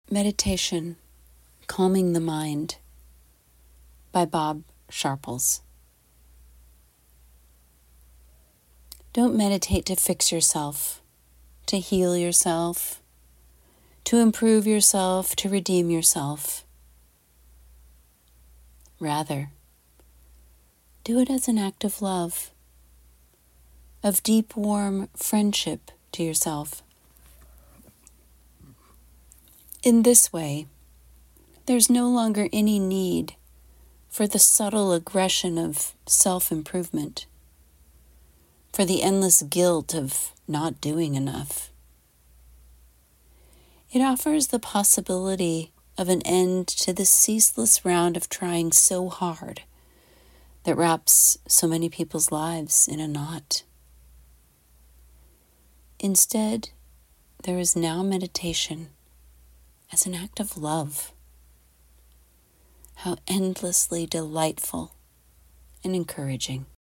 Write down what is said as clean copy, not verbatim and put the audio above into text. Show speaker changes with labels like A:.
A: Meditation, Calming the Mind by Bob Sharples. Don't meditate to fix yourself, to heal yourself, to improve yourself, to redeem yourself. Rather, do it as an act of love, of deep, warm friendship to yourself. In this way, there's no longer any need for the subtle aggression of self-improvement, for the endless guilt of not doing enough. It offers the possibility of an end to the ceaseless round of trying so hard that wraps so many people's lives in a knot. Instead, there is now meditation as an act of love. How endlessly delightful and encouraging.